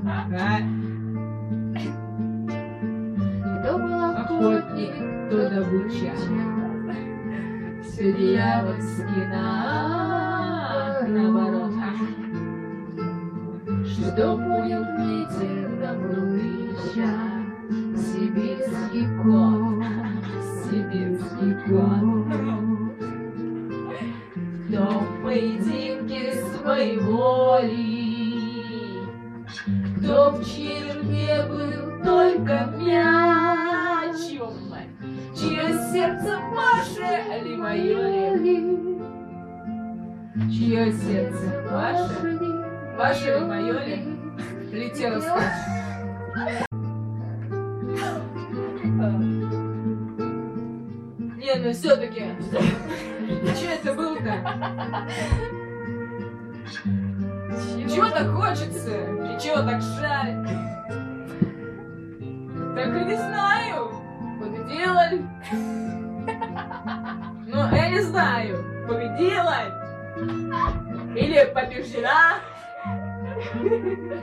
Кто был Охотник, кто добыча. Все дьявольски наоборот. Что понял ветер добрыща, сибирский кот, Сибирский кот. кто в поединке своей воли, кто в чьей руке был только мяч, чье сердце ваше ли мое ли, Чье сердце ваше? Ваше ли мое ли? Летело скачет. Не, ну все-таки. Че это был-то? Чего так хочется? И чего так жаль? Так и не знаю. Победила ли? Ну, я не знаю. Победила? Или побеждена?